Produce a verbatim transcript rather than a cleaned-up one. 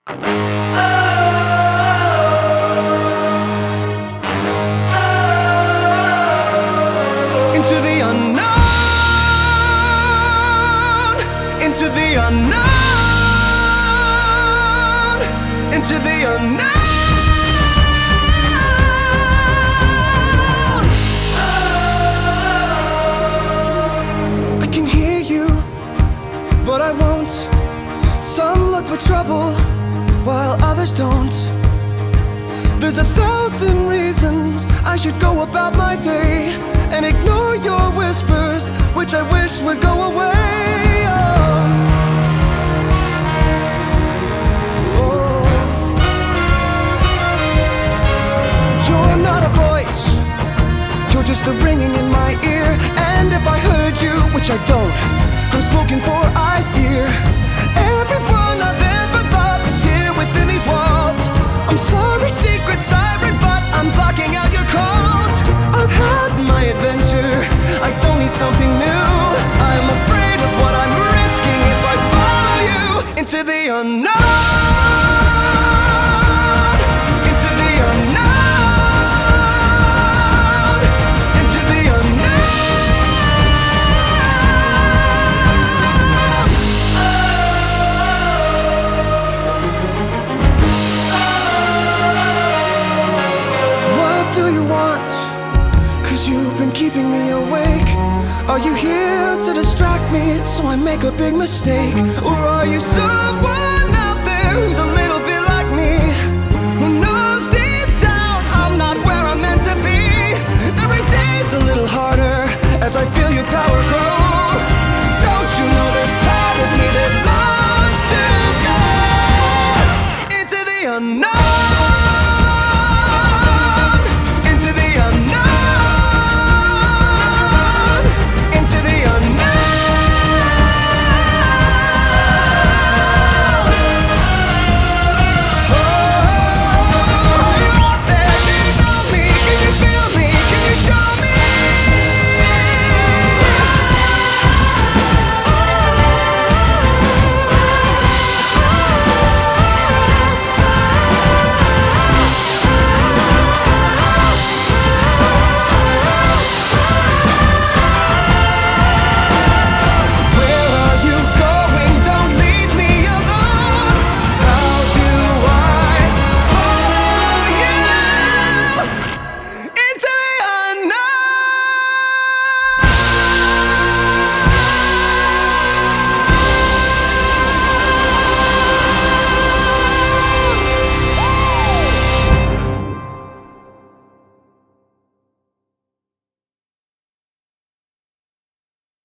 Into the unknown, into the unknown, into the unknown. I can hear you, but I won't. Some look for trouble, while others don't. There's a thousand reasons I should go about my day and ignore your whispers, which I wish would go away. Oh. Oh. You're not a voice, you're just a ringing in my ear. And if I heard you, which I don't, I'm spoken for, I fear. Everyone I've ever loved is here within these walls. I'm sorry, secret siren, but I'm blocking out your calls. I've had my adventure, I don't need something new. I'm afraid of what I'm risking if I follow you into the unknown, into the unknown, into the unknown. What do you want? 'Cause you've been keeping me awake. Are you here to distract me so I make a big mistake? Or are you someone out there who's a little bit like me, who knows deep down I'm not where I'm meant to be? Every day's a little harder as I feel your power grow. Don't you know there's part of me that longs to go into the unknown?